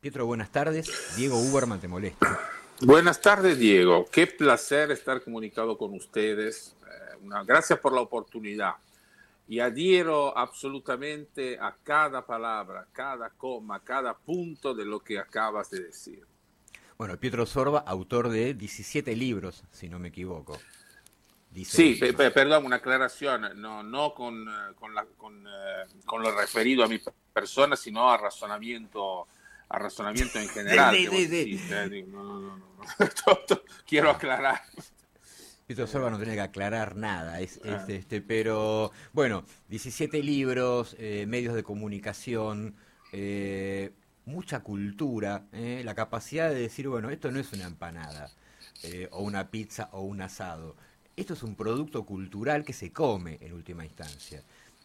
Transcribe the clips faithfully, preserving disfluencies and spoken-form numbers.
Pietro, buenas tardes. Diego Uberman te molesta. Buenas tardes, Diego. Qué placer estar comunicado con ustedes. Eh, una, gracias por la oportunidad. Y adhiero absolutamente a cada palabra, cada coma, cada punto de lo que acabas de decir. Bueno, Pietro Sorba, autor de diecisiete libros, si no me equivoco. Dice Sí, pe pe perdón, una aclaración, no, no con, con, la, con, eh, con lo referido a mi persona, sino a razonamiento, a razonamiento en general. de, que de, vos de, decís, eh, no, no, no, no. Quiero aclarar. Pietro Sorba no tiene que aclarar nada, es, es este, pero bueno, diecisiete libros, eh, medios de comunicación, eh, mucha cultura, eh, la capacidad de decir, bueno, esto no es una empanada, eh, o una pizza o un asado. Esto es un producto cultural que se come en última instancia.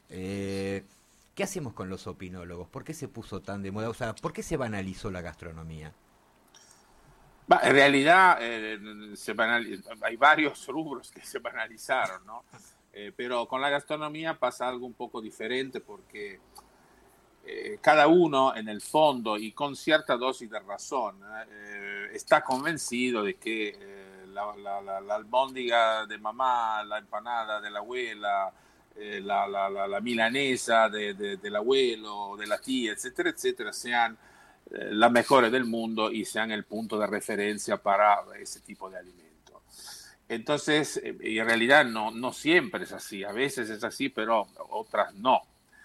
Eh, ¿Qué hacemos con los opinólogos? ¿Por qué se puso tan de moda? O sea, ¿por qué se banalizó la gastronomía? Bah, en realidad eh, se banal, hay varios rubros que se banalizaron, ¿no? Eh, pero con la gastronomía pasa algo un poco diferente porque eh, cada uno en el fondo y con cierta dosis de razón eh, está convencido de que eh, la, la, la, la albóndiga de mamá, la empanada de la abuela, eh, la, la, la, la milanesa de, de, del abuelo, de la tía, etcétera, etcétera, sean eh, las mejores del mundo y sean el punto de referencia para ese tipo de alimentos. Entonces, eh, en realidad no, no siempre es así, a veces es así, pero otras no.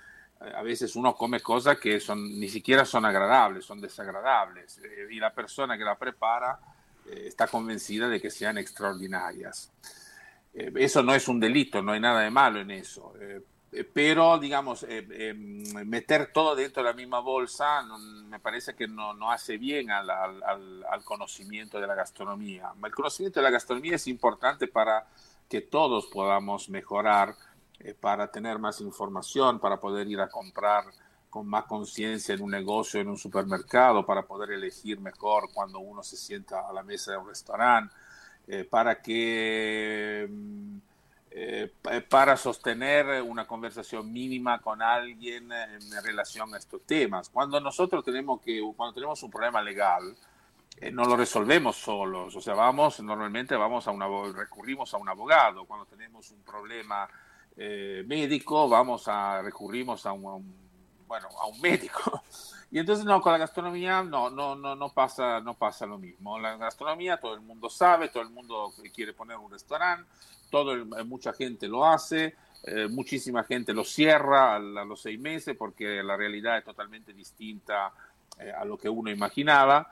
A veces uno come cosas que son, ni siquiera son agradables, son desagradables, eh, y la persona que la prepara eh, está convencida de que sean extraordinarias. Eh, eso no es un delito, no hay nada de malo en eso, eh, eh, pero digamos, eh, eh, meter todo dentro de la misma bolsa no, me parece que no, no hace bien al, al, al conocimiento de la gastronomía. El conocimiento de la gastronomía es importante para que todos podamos mejorar, eh, para tener más información, para poder ir a comprar con más conciencia en un negocio, en un supermercado, para poder elegir mejor cuando uno se sienta a la mesa de un restaurante, eh, para que eh, para sostener una conversación mínima con alguien en relación a estos temas. Cuando nosotros tenemos que, cuando tenemos un problema legal, Eh, no lo resolvemos solos, o sea, vamos, normalmente vamos a una, recurrimos a un abogado. Cuando tenemos un problema eh, médico, vamos a, recurrimos a un, a un, bueno, a un médico. Y entonces, no, con la gastronomía no, no, no, no, pasa, no pasa lo mismo. La gastronomía todo el mundo sabe, todo el mundo quiere poner un restaurante, todo el, mucha gente lo hace, eh, muchísima gente lo cierra a, a los seis meses porque la realidad es totalmente distinta eh, a lo que uno imaginaba.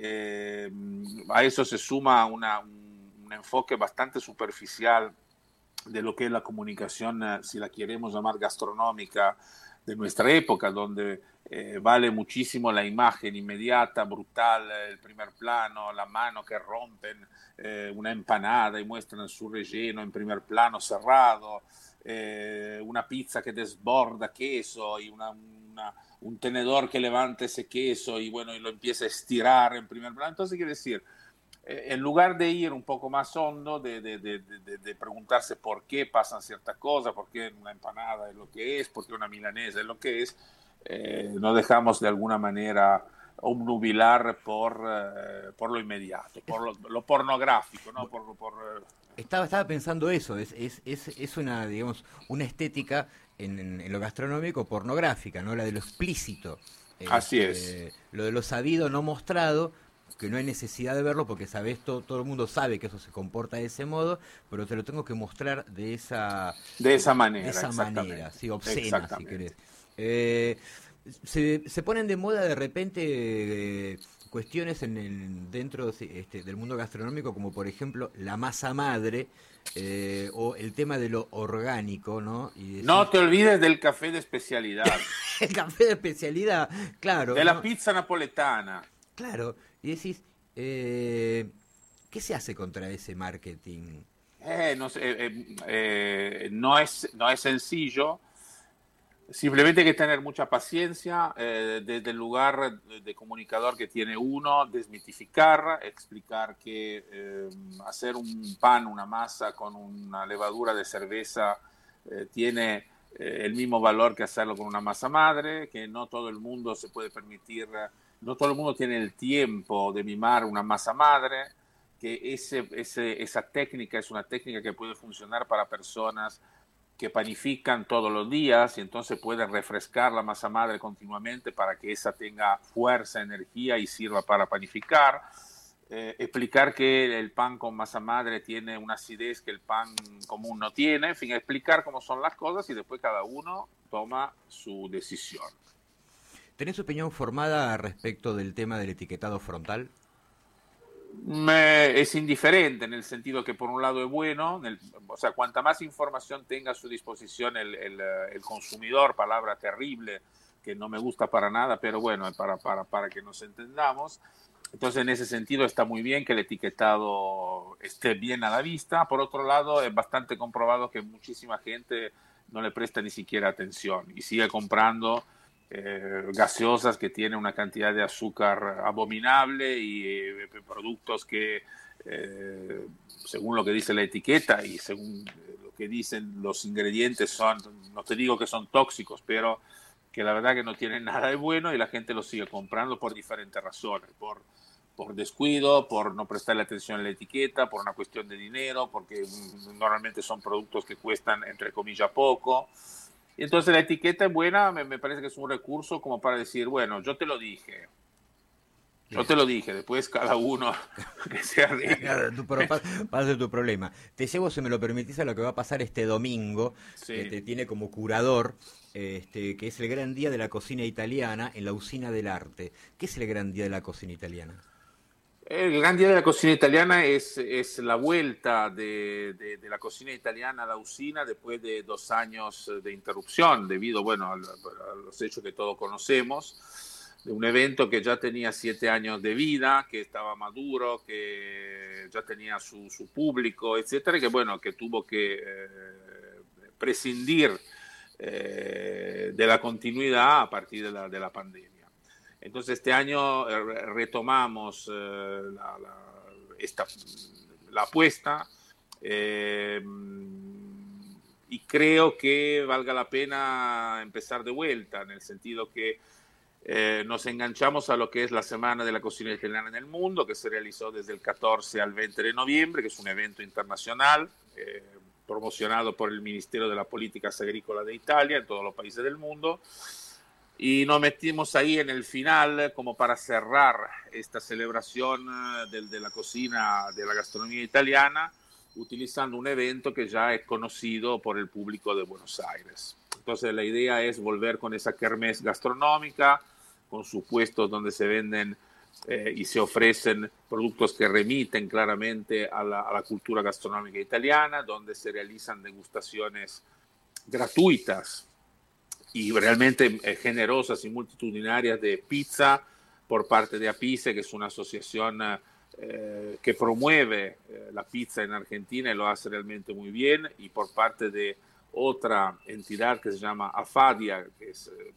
Eh, a eso se suma una, un, un enfoque bastante superficial de lo que es la comunicación, eh, si la queremos llamar gastronómica, de nuestra época, donde eh, vale muchísimo la imagen inmediata, brutal, el primer plano, la mano que rompen eh, una empanada y muestran su relleno en primer plano cerrado, eh, una pizza que desborda queso y una, una, un tenedor que levanta ese queso y bueno, y lo empieza a estirar en primer plano. Entonces, quiere decir, en lugar de ir un poco más hondo, de, de, de, de, de preguntarse por qué pasan ciertas cosas, por qué una empanada es lo que es, por qué una milanesa es lo que es, eh, nos dejamos de alguna manera obnubilar por, eh, por lo inmediato, por lo, lo pornográfico, ¿no? Por, por, eh... Estaba, estaba pensando eso, es, es, es, es una, digamos, una estética en, en, en lo gastronómico pornográfica, ¿no? La de lo explícito. Así Este, es. lo de lo sabido, no mostrado, que no hay necesidad de verlo porque sabes, todo, todo el mundo sabe que eso se comporta de ese modo, pero te lo tengo que mostrar de esa, de esa manera, de esa manera, sí, obscena, si querés. Eh, se, se ponen de moda de repente eh, cuestiones en el, dentro este, del mundo gastronómico, como por ejemplo la masa madre, eh, o el tema de lo orgánico, ¿no? Y decir, no te olvides del café de especialidad. El café de especialidad, claro. De la ¿no? pizza napoletana. Claro, y decís, eh, ¿qué se hace contra ese marketing? Eh, no, sé, eh, eh, no, es, no es sencillo, simplemente hay que tener mucha paciencia eh, desde el lugar de comunicador que tiene uno, desmitificar, explicar que eh, hacer un pan, una masa con una levadura de cerveza eh, tiene eh, el mismo valor que hacerlo con una masa madre, que no todo el mundo se puede permitir no todo el mundo tiene el tiempo de mimar una masa madre, que ese, ese, esa técnica es una técnica que puede funcionar para personas que panifican todos los días y entonces pueden refrescar la masa madre continuamente para que esa tenga fuerza, energía y sirva para panificar. Eh, explicar que el pan con masa madre tiene una acidez que el pan común no tiene, en fin, explicar cómo son las cosas y después cada uno toma su decisión. ¿Tenés opinión formada respecto del tema del etiquetado frontal? Me, es indiferente en el sentido que por un lado es bueno, el, o sea, cuanta más información tenga a su disposición el, el, el consumidor, palabra terrible que no me gusta para nada, pero bueno, para, para, para que nos entendamos. Entonces, en ese sentido está muy bien que el etiquetado esté bien a la vista. Por otro lado, es bastante comprobado que muchísima gente no le presta ni siquiera atención y sigue comprando eh, gaseosas que tienen una cantidad de azúcar abominable y eh, productos que, eh, según lo que dice la etiqueta y según lo que dicen los ingredientes, son, no te digo que son tóxicos, pero que la verdad que no tienen nada de bueno y la gente lo sigue comprando por diferentes razones, por, por descuido, por no prestarle atención a la etiqueta, por una cuestión de dinero, porque normalmente son productos que cuestan, entre comillas, poco. Y entonces la etiqueta es buena, me, me parece que es un recurso como para decir, bueno, yo te lo dije, yo te lo dije, después cada uno que se arregle. Tu, pero pasa tu problema. Te llevo, si me lo permitís, a lo que va a pasar este domingo, Sí. que te tiene como curador, este, que es el Gran Día de la Cocina Italiana en la Usina del Arte. ¿Qué es el Gran Día de la Cocina Italiana? El Gran Día de la Cocina Italiana es, es la vuelta de, de, de la cocina italiana a la usina después de dos años de interrupción, debido, bueno, a, a los hechos que todos conocemos, de un evento que ya tenía siete años de vida, que estaba maduro, que ya tenía su, su público, etcétera, y que, bueno, que tuvo que eh, prescindir eh, de la continuidad a partir de la, de la pandemia. Entonces este año retomamos eh, la, la, esta, la apuesta eh, y creo que valga la pena empezar de vuelta, en el sentido que eh, nos enganchamos a lo que es la Semana de la Cocina Italiana en el Mundo, que se realizó desde el catorce al veinte de noviembre, que es un evento internacional eh, promocionado por el Ministerio de las Políticas Agrícolas de Italia en todos los países del mundo. Y nos metimos ahí en el final como para cerrar esta celebración de, de la cocina, de la gastronomía italiana, utilizando un evento que ya es conocido por el público de Buenos Aires. Entonces la idea es volver con esa kermés gastronómica, con sus puestos donde se venden eh, y se ofrecen productos que remiten claramente a la, a la cultura gastronómica italiana, donde se realizan degustaciones gratuitas y realmente eh, generosas y multitudinarias de pizza por parte de APICE, que es una asociación eh, que promueve eh, la pizza en Argentina y lo hace realmente muy bien, y por parte de otra entidad que se llama AFADIA, que es, eh,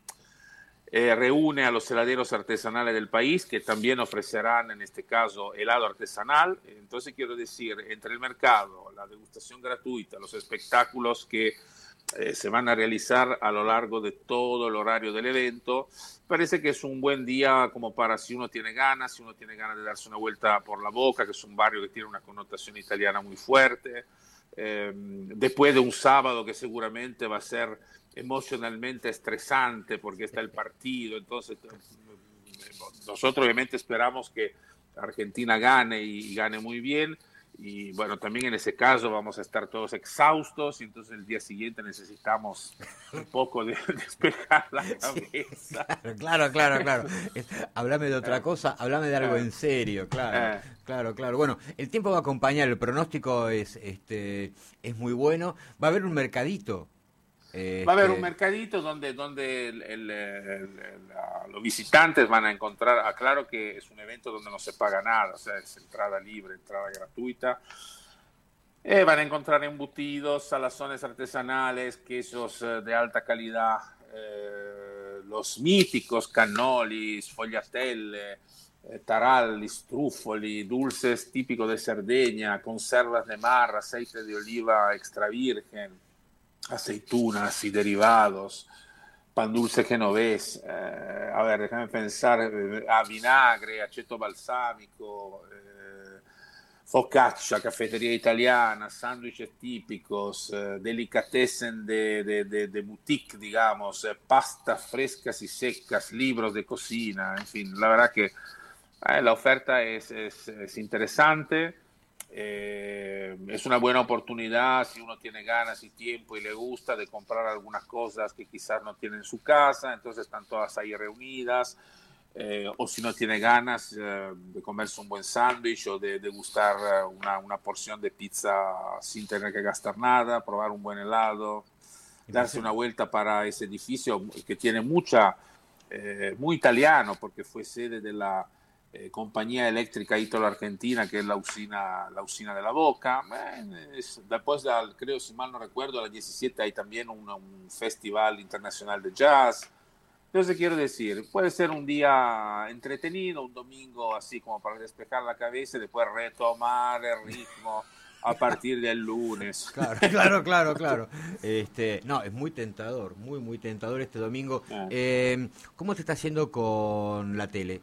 eh, reúne a los heladeros artesanales del país, que también ofrecerán en este caso helado artesanal. Entonces quiero decir, entre el mercado, la degustación gratuita, los espectáculos que Eh, se van a realizar a lo largo de todo el horario del evento, parece que es un buen día como para, si uno tiene ganas, si uno tiene ganas de darse una vuelta por La Boca, que es un barrio que tiene una connotación italiana muy fuerte, eh, después de un sábado que seguramente va a ser emocionalmente estresante porque está el partido. Entonces nosotros obviamente esperamos que Argentina gane y, y gane muy bien. Y bueno, también en ese caso vamos a estar todos exhaustos y entonces el día siguiente necesitamos un poco de despejar la cabeza. Sí, claro, claro, claro. Háblame de otra cosa, háblame de algo en serio, claro, claro, claro. Bueno, el tiempo va a acompañar, el pronóstico es, este, es muy bueno. Va a haber un mercadito. Este... Va a haber un mercadito donde, donde el, el, el, el, los visitantes van a encontrar, ah, claro que es un evento donde no se paga nada, o sea, es entrada libre, entrada gratuita. Eh, van a encontrar embutidos, salazones artesanales, quesos eh, de alta calidad, eh, los míticos cannolis, fogliatelle, eh, taralli, truffoli, dulces típicos de Cerdeña, conservas de mar, aceite de oliva extra virgen, aceitunas y derivados, pan dulce genovés, eh, a ver, déjame pensar, eh, a vinagre, aceto balsámico, eh, focaccia, cafetería italiana, sándwiches típicos, eh, delicatessen de, de, de, de boutique, digamos, eh, pastas frescas y secas, libros de cocina, en fin, la verdad que eh, la oferta es, es, es interesante. Eh, es una buena oportunidad si uno tiene ganas y tiempo y le gusta de comprar algunas cosas que quizás no tiene en su casa, entonces están todas ahí reunidas. Eh, o si no tiene ganas eh, de comerse un buen sándwich o de degustar eh, una, una porción de pizza sin tener que gastar nada, probar un buen helado, darse una vuelta para ese edificio que tiene mucha, eh, muy italiano porque fue sede de la Eh, compañía eléctrica ítalo-argentina, que es la usina, la usina de la Boca. Eh, es, después, del, creo, si mal no recuerdo, a las diecisiete hay también un, un festival internacional de jazz. Entonces, quiero decir, puede ser un día entretenido, un domingo así como para despejar la cabeza y después retomar el ritmo a partir del lunes. Claro, claro, claro, claro. Este, no, es muy tentador, muy, muy tentador este domingo. Eh. Eh, ¿Cómo te está haciendo con la tele?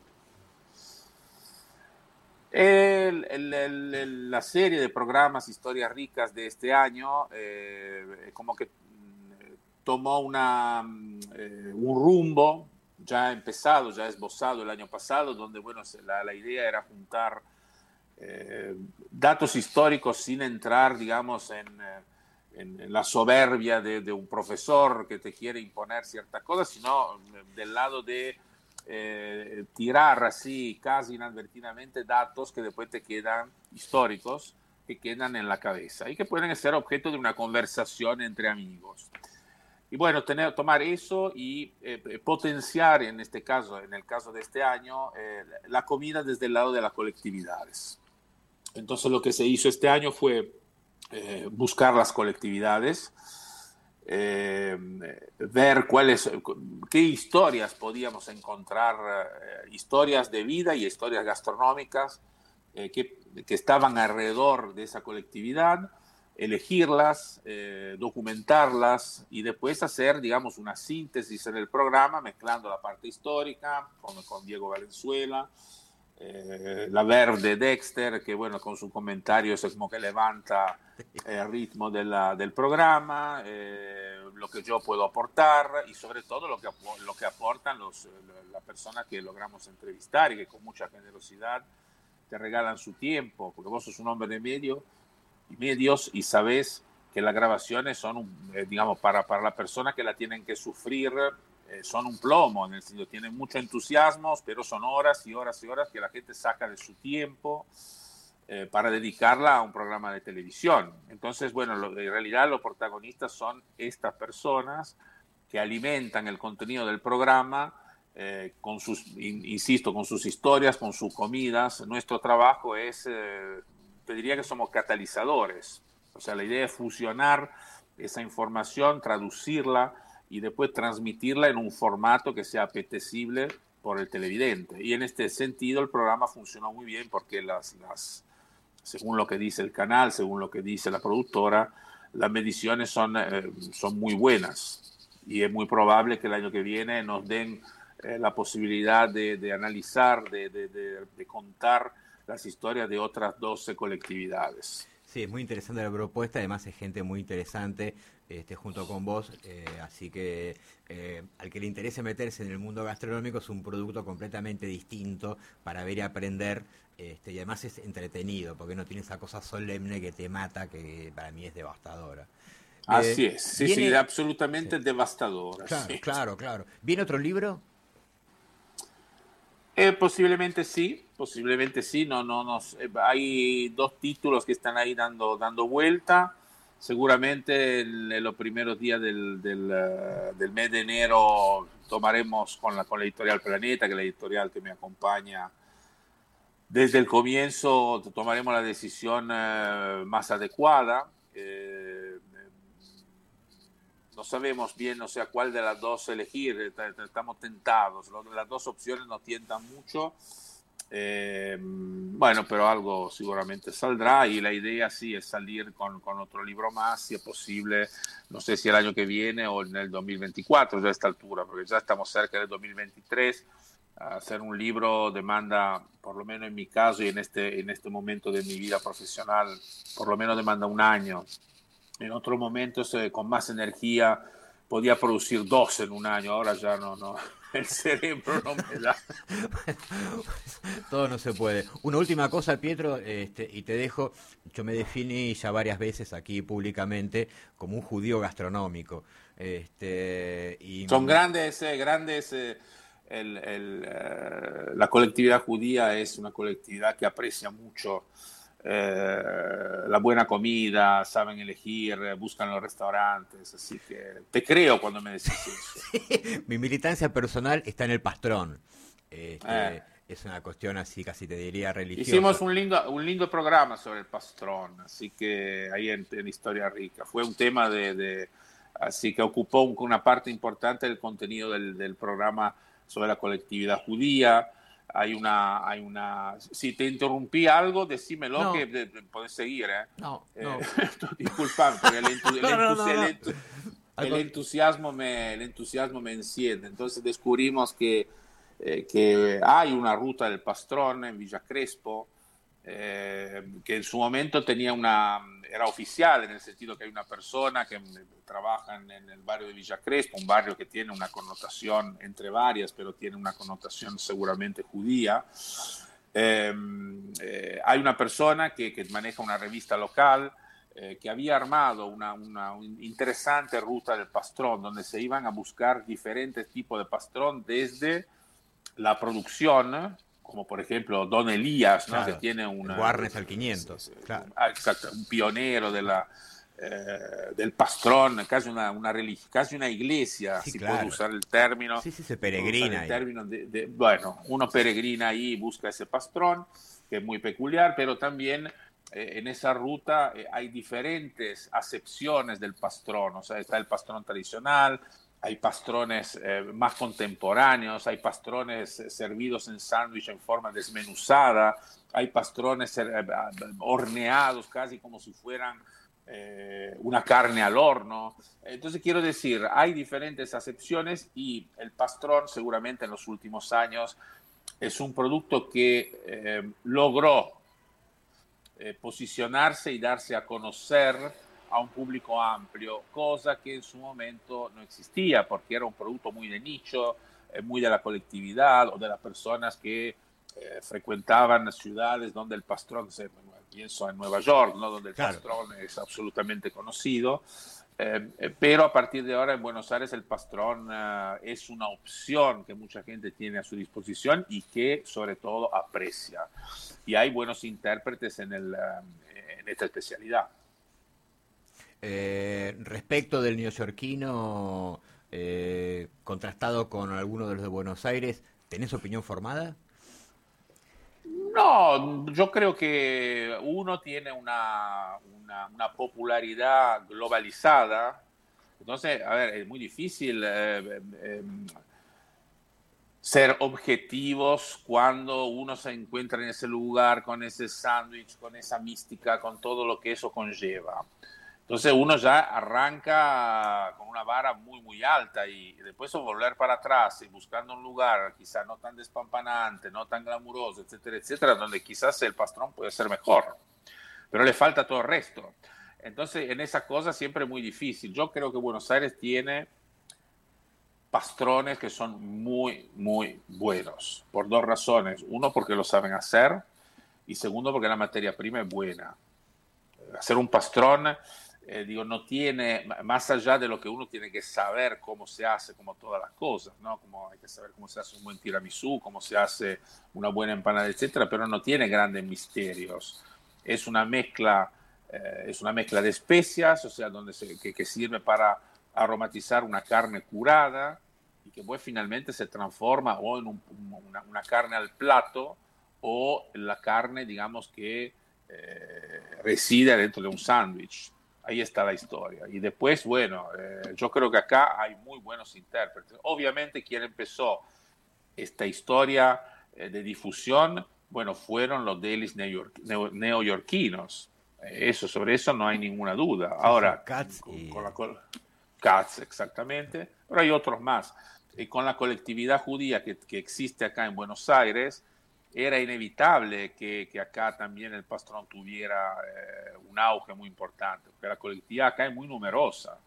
El, el, el, la serie de programas Historias Ricas de este año eh, como que tomó una, eh, un rumbo ya empezado, ya esbozado el año pasado, donde bueno, la, la idea era juntar eh, datos históricos sin entrar, digamos, en, en, en la soberbia de, de un profesor que te quiere imponer ciertas cosas, sino del lado de Eh, tirar así casi inadvertidamente datos que después te quedan históricos, que quedan en la cabeza y que pueden ser objeto de una conversación entre amigos. Y bueno, tener, tomar eso y eh, potenciar en este caso, en el caso de este año, eh, la comida desde el lado de las colectividades. Entonces lo que se hizo este año fue eh, buscar las colectividades, Eh, ver cuáles, qué historias podíamos encontrar, eh, historias de vida y historias gastronómicas eh, que, que estaban alrededor de esa colectividad, elegirlas, eh, documentarlas y después hacer, digamos, una síntesis en el programa, mezclando la parte histórica con, con Diego Valenzuela, Eh, la Verve de Dexter, que bueno, con su comentario es como que levanta el ritmo de la, del programa, eh, lo que yo puedo aportar y sobre todo lo que, lo que aportan los, la persona que logramos entrevistar y que con mucha generosidad te regalan su tiempo, porque vos sos un hombre de medio y medios y sabés que las grabaciones son, un, eh, digamos, para, para la persona que la tienen que sufrir, eh, son un plomo, en el sentido, tienen mucho entusiasmo, pero son horas y horas y horas que la gente saca de su tiempo eh, para dedicarla a un programa de televisión. Entonces, bueno, lo, en realidad los protagonistas son estas personas que alimentan el contenido del programa eh, con sus, in, insisto, con sus historias, con sus comidas. Nuestro trabajo es, eh, te diría que somos catalizadores. O sea, la idea es fusionar esa información, traducirla y después transmitirla en un formato que sea apetecible por el televidente. Y en este sentido el programa funcionó muy bien porque las, las, según lo que dice el canal, según lo que dice la productora, las mediciones son, eh, son muy buenas y es muy probable que el año que viene nos den eh, la posibilidad de, de analizar, de, de, de, de contar las historias de otras doce colectividades. Sí, es muy interesante la propuesta, además es gente muy interesante este, junto con vos, eh, así que eh, al que le interese meterse en el mundo gastronómico es un producto completamente distinto para ver y aprender, este, y además es entretenido, porque no tiene esa cosa solemne que te mata, que para mí es devastadora. Así Eh, es, sí, viene... sí, absolutamente sí. devastadora. Claro, Sí. claro, claro. ¿Viene otro libro? Eh, posiblemente sí, posiblemente sí. No, no, no. Eh, hay dos títulos que están ahí dando, dando vuelta. Seguramente en, en los primeros días del, del, uh, del mes de enero tomaremos con la, con la editorial Planeta, que es la editorial que me acompaña desde el comienzo, tomaremos la decisión uh, más adecuada. Eh, no sabemos bien, o sea, cuál de las dos elegir, estamos tentados, las dos opciones nos tientan mucho, Eh, bueno, pero algo seguramente saldrá y la idea sí es salir con, con otro libro más, si es posible, no sé si el año que viene o en el dos mil veinticuatro, ya a esta altura, porque ya estamos cerca del dos mil veintitrés. Hacer un libro demanda, por lo menos en mi caso y en este, en este momento de mi vida profesional, por lo menos demanda un año. En otros momentos, eh, con más energía, podía producir dos en un año, ahora ya no, no, el cerebro no me da. Todo no se puede. Una última cosa, Pietro, este, y te dejo. Yo me definí ya varias veces aquí públicamente como un judío gastronómico. Este, y Son grandes, eh, grandes. Eh, el, el, eh, la colectividad judía es una colectividad que aprecia mucho eh, la buena comida, saben elegir, eh, buscan los restaurantes, así que te creo cuando me decís eso. mi militancia personal está en el pastrón. Eh. Este, es una cuestión así, casi te diría Hicimos religiosa. un lindo, un lindo programa sobre el pastrón, así que ahí en, en Historia Rica. Fue un tema de, de así que ocupó una parte importante del contenido del, del programa sobre la colectividad judía. Hay una, hay una, si te interrumpí algo, decímelo que No, de, de, puedes seguir, ¿eh? no, eh no. disculpame, porque el, entu, el, No, no, entus, no, el, no. entu, el, Algo... entusiasmo me, el entusiasmo me enciende. Entonces descubrimos que Eh, que hay una ruta del Pastrón en Villa Crespo, eh, que en su momento tenía una, era oficial en el sentido que hay una persona que trabaja en, en el barrio de Villa Crespo, un barrio que tiene una connotación entre varias, pero tiene una connotación seguramente judía. Eh, eh, hay una persona que, que maneja una revista local eh, que había armado una, una, una interesante ruta del pastrón, donde se iban a buscar diferentes tipos de pastrón desde la producción, como por ejemplo Don Elías, ¿no? Claro, Que tiene el una, Warnes al es, quinientos, es, claro. ah, exacto, un pionero de la, eh, del pastrón, casi una, una religi- casi una iglesia, Sí, si puedo claro. usar el término, Sí, sí, se si puedo usar peregrina el ahí. término de, de, bueno, uno peregrina ahí y busca ese pastrón, que es muy peculiar, pero también eh, en esa ruta eh, hay diferentes acepciones del pastrón, o sea, está el pastrón tradicional, hay pastrones eh, más contemporáneos, hay pastrones eh, servidos en sándwich en forma desmenuzada, hay pastrones eh, horneados casi como si fueran eh, una carne al horno. Entonces quiero decir, hay diferentes acepciones y el pastrón seguramente en los últimos años es un producto que eh, logró eh, posicionarse y darse a conocer a un público amplio, cosa que en su momento no existía porque era un producto muy de nicho, eh, muy de la colectividad o de las personas que eh, frecuentaban ciudades donde el pastrón, se, pienso en Nueva York, ¿no? Donde el Claro. pastrón es absolutamente conocido. Eh, pero a partir de ahora en Buenos Aires el pastrón uh, es una opción que mucha gente tiene a su disposición y que sobre todo aprecia. Y hay buenos intérpretes en, el, uh, en esta especialidad. Eh, respecto del neoyorquino, eh, contrastado con alguno de los de Buenos Aires, ¿tenés opinión formada? No, yo creo que uno tiene una, una, una popularidad globalizada. Entonces, a ver, es muy difícil eh, eh, ser objetivos cuando uno se encuentra en ese lugar, con ese sándwich, con esa mística, con todo lo que eso conlleva. Entonces uno ya arranca con una vara muy, muy alta y después volver para atrás y buscando un lugar quizá no tan despampanante, no tan glamuroso, etcétera, etcétera, donde quizás el pastrón puede ser mejor, pero le falta todo el resto. Entonces en esa cosa siempre es muy difícil. Yo creo que Buenos Aires tiene pastrones que son muy, muy buenos, por dos razones. Uno, porque lo saben hacer, y segundo, porque la materia prima es buena. Hacer un pastrón, eh, digo, no tiene, más allá de lo que uno tiene que saber cómo se hace, como todas las cosas, ¿no? Como hay que saber cómo se hace un buen tiramisú, cómo se hace una buena empanada, etcétera, pero no tiene grandes misterios. Es una mezcla, eh, es una mezcla de especias, o sea, donde se, que, que sirve para aromatizar una carne curada y que pues finalmente se transforma o en un, una, una carne al plato o la carne, digamos, que eh, reside dentro de un sándwich. Ahí está la historia. Y después, bueno, eh, yo creo que acá hay muy buenos intérpretes. Obviamente quien empezó esta historia eh, de difusión bueno, fueron los dailies neoyork, neo, neoyorquinos. Eso, sobre eso no hay ninguna duda. Ahora, Katz con, y... con la Katz, exactamente, pero hay otros más. Y con la colectividad judía que, que existe acá en Buenos Aires, era inevitable que, que acá también el Pastrón tuviera eh, un auge muy importante, porque la colectividad acá es muy numerosa.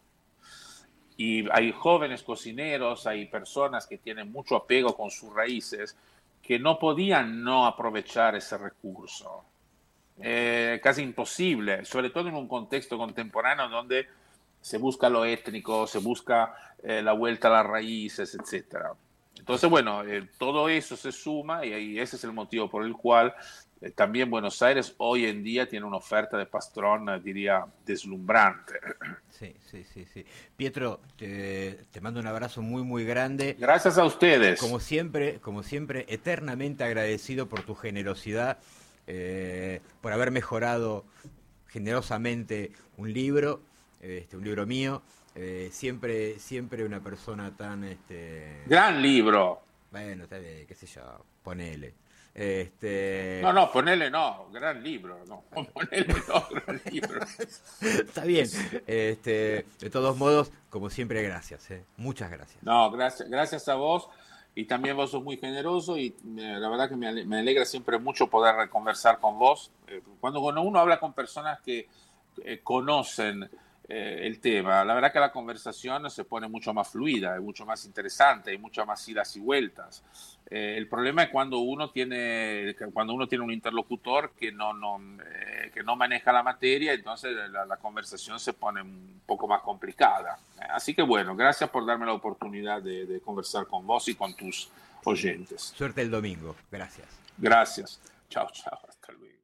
Y hay jóvenes cocineros, hay personas que tienen mucho apego con sus raíces, que no podían no aprovechar ese recurso. Eh, casi imposible, sobre todo en un contexto contemporáneo donde se busca lo étnico, se busca eh, la vuelta a las raíces, etcétera. Entonces, bueno, eh, todo eso se suma y, y ese es el motivo por el cual eh, también Buenos Aires hoy en día tiene una oferta de pastrón, eh, diría, deslumbrante. Sí, sí, sí, sí. Pietro, te, te mando un abrazo muy, muy grande. Gracias a ustedes. Como siempre, como siempre, eternamente agradecido por tu generosidad, eh, por haber mejorado generosamente un libro, este, un libro mío. Eh, siempre, siempre una persona tan, este, Gran libro. bueno, está bien, qué sé yo, ponele. Este... No, no, ponele no, gran libro, no, ponele no, gran libro. Está bien. Este, de todos modos, como siempre, gracias. ¿eh? Muchas gracias. No, gracias, gracias a vos. Y también vos sos muy generoso y eh, la verdad que me, ale me alegra siempre mucho poder conversar con vos. Eh, cuando, cuando uno habla con personas que eh, conocen eh, el tema, la verdad que la conversación se pone mucho más fluida, es mucho más interesante, hay muchas más idas y vueltas. Eh, el problema es cuando uno tiene cuando uno tiene un interlocutor que no, no, eh, que no maneja la materia, entonces la, la conversación se pone un poco más complicada. Así que bueno, gracias por darme la oportunidad de, de conversar con vos y con tus oyentes. Suerte el domingo. Gracias. Gracias. Chao, chao. Hasta luego.